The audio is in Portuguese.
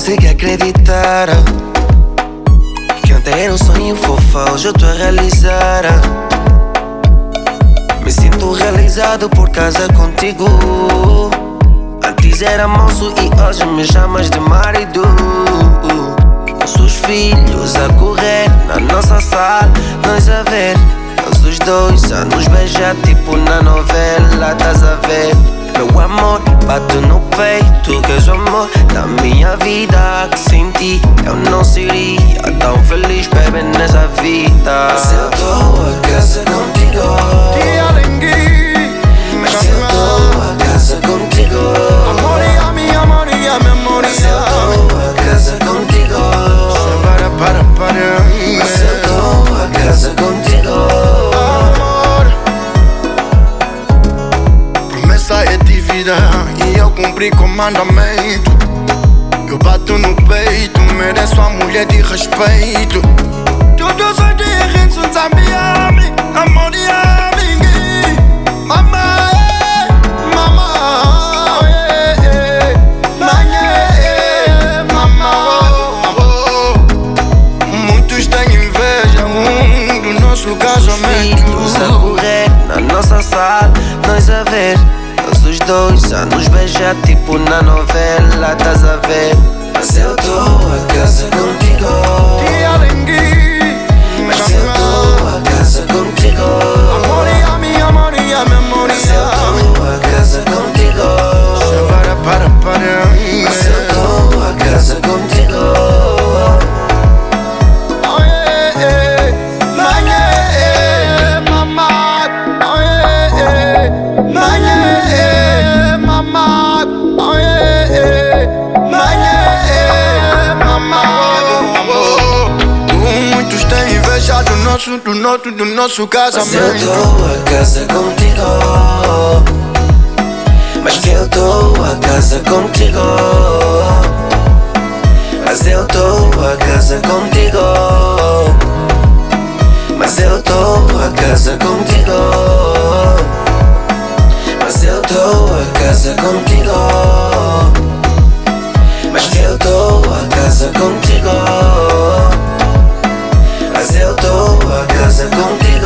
consegue acreditar que ontem era um sonho fofa, hoje eu tô a realizar. Me sinto realizado por causa contigo. Antes era moço e hoje me chamas de marido. Nossos filhos a correr na nossa sala, nós a ver. Nós os dois a nos beijar tipo na novela, estás a ver? Meu amor, bato no peito que és o amor da minha vida. Que sem ti eu não seria tão feliz, baby, nessa vida. Mas eu tô a casa contigo, mas eu tô a casa contigo. Amor e mi amor e mi amor. Mas eu tô a casa contigo. Mas eu tô a casa contigo. Amor, promessa é dívida e eu cumpri com mandamento. Eu bato no peito, mereço a mulher de respeito. Tudo só de rinso, zambiami, amor e amiga. Mama, mama, mama. Muitos têm inveja do nosso casamento. Filhos a correr na nossa sala, nós a ver. Nós os dois a nos beijar tipo na novela, estás a ver? Mas eu tô a casa contigo. Mas eu tô a casa contigo. Amor e a mi amor e a mi amor. Mas eu tô a casa contigo. Mas eu tô a casa contigo. Oh yeah, mama. Oh yeah, mama. Oh yeah, mama. Muitos têm inveja do nosso casamento. Mas eu tô a casa contigo. Mas que eu tô a casa contigo. Mas eu tô a casa contigo. Mas eu tô a casa contigo. Mas eu tô a casa contigo. Mas que eu tô a casa contigo. Mas eu tô a casa contigo.